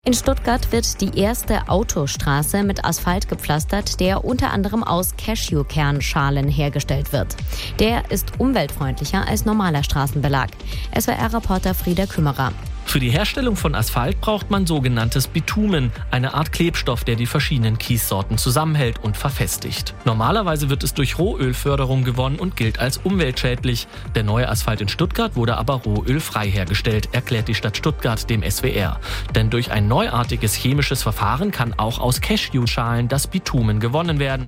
In Stuttgart wird die erste Autostraße mit Asphalt gepflastert, der unter anderem aus Cashewkernschalen hergestellt wird. Der ist umweltfreundlicher als normaler Straßenbelag. SWR-Reporter Frieda Kümmerer. Für die Herstellung von Asphalt braucht man sogenanntes Bitumen, eine Art Klebstoff, der die verschiedenen Kiessorten zusammenhält und verfestigt. Normalerweise wird es durch Rohölförderung gewonnen und gilt als umweltschädlich. Der neue Asphalt in Stuttgart wurde aber rohölfrei hergestellt, erklärt die Stadt Stuttgart dem SWR. Denn durch ein neuartiges chemisches Verfahren kann auch aus Cashewschalen das Bitumen gewonnen werden.